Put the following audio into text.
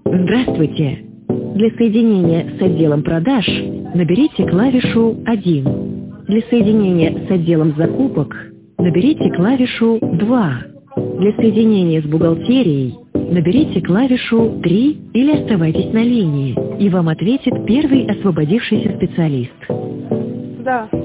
Здравствуйте. Для соединения с отделом продаж наберите клавишу 1. Для соединения с отделом закупок наберите клавишу 2. Для соединения с бухгалтерией наберите клавишу 3 или оставайтесь на линии, и вам ответит первый освободившийся специалист. Да.